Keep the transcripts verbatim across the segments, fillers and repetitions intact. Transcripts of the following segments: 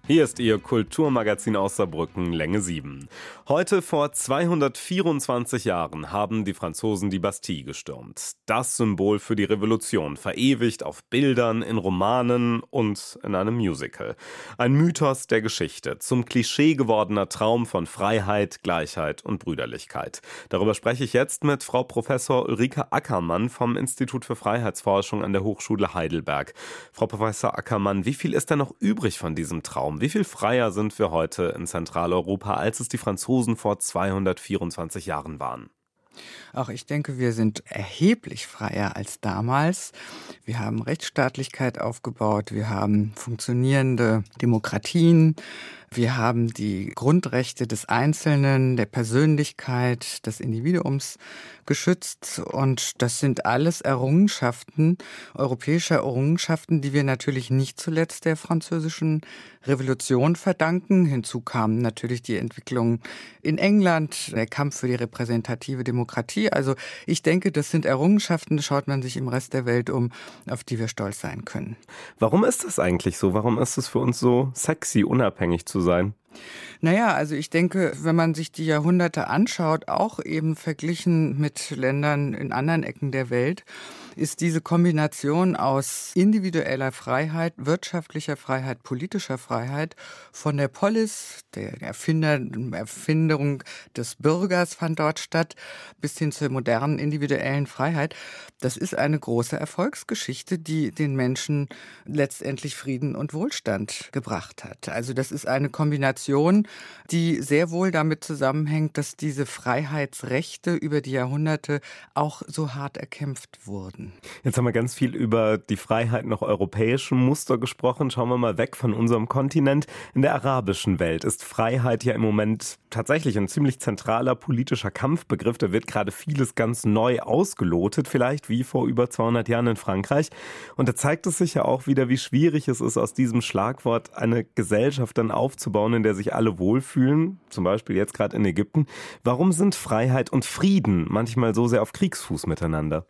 Hier ist Ihr Kulturmagazin aus Saarbrücken, Länge sieben. Heute vor zweihundertvierundzwanzig Jahren haben die Franzosen die Bastille gestürmt. Das Symbol für die Revolution, verewigt auf Bildern, in Romanen und in einem Musical. Ein Mythos der Geschichte, zum Klischee gewordener Traum von Freiheit, Gleichheit und Brüderlichkeit. Darüber spreche ich jetzt mit Frau Professor Ulrike Ackermann vom Institut für Freiheitsforschung an der Hochschule Heidelberg. Frau Professor Ackermann, wie viel ist denn noch übrig von diesem Traum? Wie viel freier sind wir heute in Zentraleuropa, als es die Franzosen vor zweihundertvierundzwanzig Jahren waren? Auch ich denke, wir sind erheblich freier als damals. Wir haben Rechtsstaatlichkeit aufgebaut, wir haben funktionierende Demokratien, wir haben die Grundrechte des Einzelnen, der Persönlichkeit, des Individuums geschützt. Und das sind alles Errungenschaften, europäische Errungenschaften, die wir natürlich nicht zuletzt der französischen Revolution verdanken. Hinzu kamen natürlich die Entwicklung in England, der Kampf für die repräsentative Demokratie. Also ich denke, das sind Errungenschaften, schaut man sich im Rest der Welt um, auf die wir stolz sein können. Warum ist das eigentlich so? Warum ist es für uns so sexy, unabhängig zu sein? Naja, also ich denke, wenn man sich die Jahrhunderte anschaut, auch eben verglichen mit Ländern in anderen Ecken der Welt, ist diese Kombination aus individueller Freiheit, wirtschaftlicher Freiheit, politischer Freiheit, von der Polis, der Erfinder, Erfinderung des Bürgers fand dort statt, bis hin zur modernen individuellen Freiheit. Das ist eine große Erfolgsgeschichte, die den Menschen letztendlich Frieden und Wohlstand gebracht hat. Also das ist eine Kombination, die sehr wohl damit zusammenhängt, dass diese Freiheitsrechte über die Jahrhunderte auch so hart erkämpft wurden. Jetzt haben wir ganz viel über die Freiheit nach europäischem Muster gesprochen. Schauen wir mal weg von unserem Kontinent. In der arabischen Welt ist Freiheit ja im Moment tatsächlich ein ziemlich zentraler politischer Kampfbegriff. Da wird gerade vieles ganz neu ausgelotet, vielleicht wie vor über zweihundert Jahren in Frankreich. Und da zeigt es sich ja auch wieder, wie schwierig es ist, aus diesem Schlagwort eine Gesellschaft dann aufzubauen, in der sich alle wohlfühlen, zum Beispiel jetzt gerade in Ägypten. Warum sind Freiheit und Frieden manchmal so sehr auf Kriegsfuß miteinander?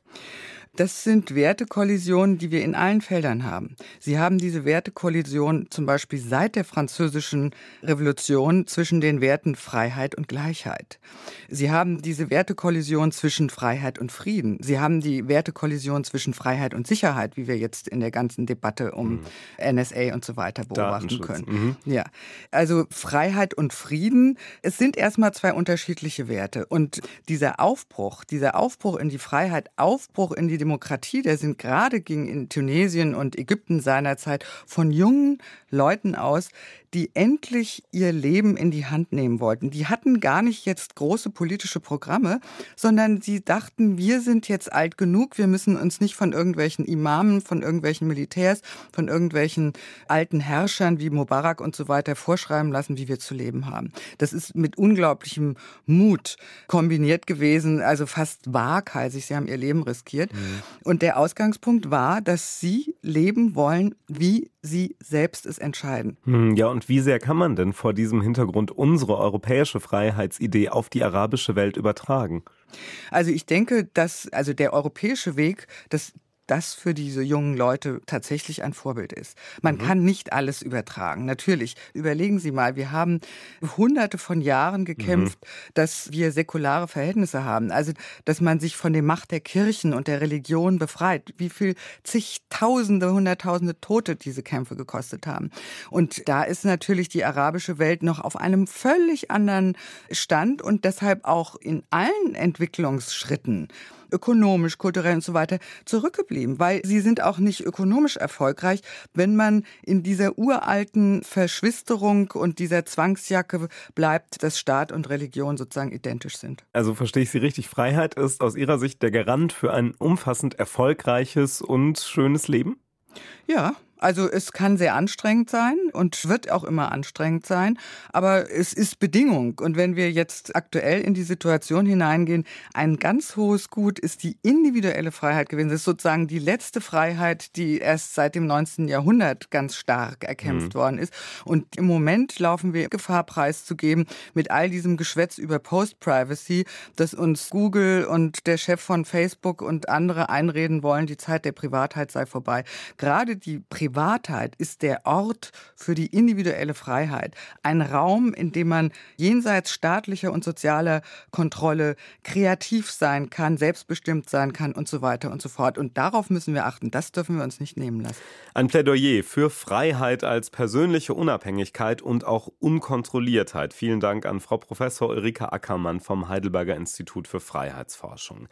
Das sind Wertekollisionen, die wir in allen Feldern haben. Sie haben diese Wertekollision zum Beispiel seit der Französischen Revolution zwischen den Werten Freiheit und Gleichheit. Sie haben diese Wertekollision zwischen Freiheit und Frieden. Sie haben die Wertekollision zwischen Freiheit und Sicherheit, wie wir jetzt in der ganzen Debatte um mhm. N S A und so weiter beobachten können. Mhm. Ja, also Freiheit und Frieden, es sind erstmal zwei unterschiedliche Werte. Und dieser Aufbruch, dieser Aufbruch in die Freiheit, Aufbruch in die Demokratie, der sind gerade ging in Tunesien und Ägypten seinerzeit von jungen Leuten aus, die endlich ihr Leben in die Hand nehmen wollten. Die hatten gar nicht jetzt große politische Programme, sondern sie dachten, wir sind jetzt alt genug, wir müssen uns nicht von irgendwelchen Imamen, von irgendwelchen Militärs, von irgendwelchen alten Herrschern wie Mubarak und so weiter vorschreiben lassen, wie wir zu leben haben. Das ist mit unglaublichem Mut kombiniert gewesen, also fast waghalsig. Sie haben ihr Leben riskiert. Mhm. Und der Ausgangspunkt war, dass sie leben wollen, wie sie selbst es entscheiden. Hm, ja, und wie sehr kann man denn vor diesem Hintergrund unsere europäische Freiheitsidee auf die arabische Welt übertragen? Also ich denke, dass also der europäische Weg, das das für diese jungen Leute tatsächlich ein Vorbild ist. Man mhm. kann nicht alles übertragen. Natürlich, überlegen Sie mal, wir haben hunderte von Jahren gekämpft, mhm. dass wir säkulare Verhältnisse haben. Also, dass man sich von der Macht der Kirchen und der Religion befreit. Wie viel zigtausende, hunderttausende Tote diese Kämpfe gekostet haben. Und da ist natürlich die arabische Welt noch auf einem völlig anderen Stand und deshalb auch in allen Entwicklungsschritten ökonomisch, kulturell und so weiter zurückgeblieben, weil sie sind auch nicht ökonomisch erfolgreich, wenn man in dieser uralten Verschwisterung und dieser Zwangsjacke bleibt, dass Staat und Religion sozusagen identisch sind. Also verstehe ich Sie richtig, Freiheit ist aus Ihrer Sicht der Garant für ein umfassend erfolgreiches und schönes Leben? Ja, also es kann sehr anstrengend sein und wird auch immer anstrengend sein, aber es ist Bedingung. Und wenn wir jetzt aktuell in die Situation hineingehen, ein ganz hohes Gut ist die individuelle Freiheit gewesen. Das ist sozusagen die letzte Freiheit, die erst seit dem neunzehnten Jahrhundert ganz stark erkämpft mhm. worden ist. Und im Moment laufen wir Gefahr preiszugeben mit all diesem Geschwätz über Post-Privacy, dass uns Google und der Chef von Facebook und andere einreden wollen, die Zeit der Privatheit sei vorbei. Gerade die Privatheit Privatheit ist der Ort für die individuelle Freiheit. Ein Raum, in dem man jenseits staatlicher und sozialer Kontrolle kreativ sein kann, selbstbestimmt sein kann und so weiter und so fort. Und darauf müssen wir achten. Das dürfen wir uns nicht nehmen lassen. Ein Plädoyer für Freiheit als persönliche Unabhängigkeit und auch Unkontrolliertheit. Vielen Dank an Frau Professor Ulrike Ackermann vom Heidelberger Institut für Freiheitsforschung.